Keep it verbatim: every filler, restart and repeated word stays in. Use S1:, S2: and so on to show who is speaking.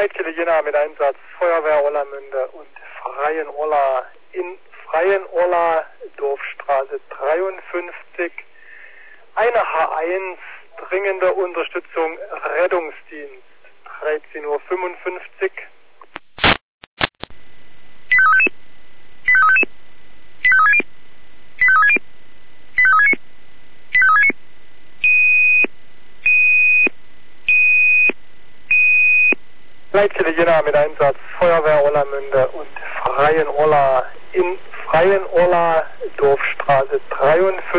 S1: Leitstelle Jena mit Einsatz Feuerwehr Orlamünde und Freien Orla in Freien Orla, Dorfstraße dreiundfünfzig. Eine H eins, dringende Unterstützung, Rettungsdienst, dreizehn Uhr fünfundfünfzig. Leitstelle Jena mit Einsatz Feuerwehr Orlamünde und Freien Orla in Freien Orla, Dorfstraße dreiundfünfzig.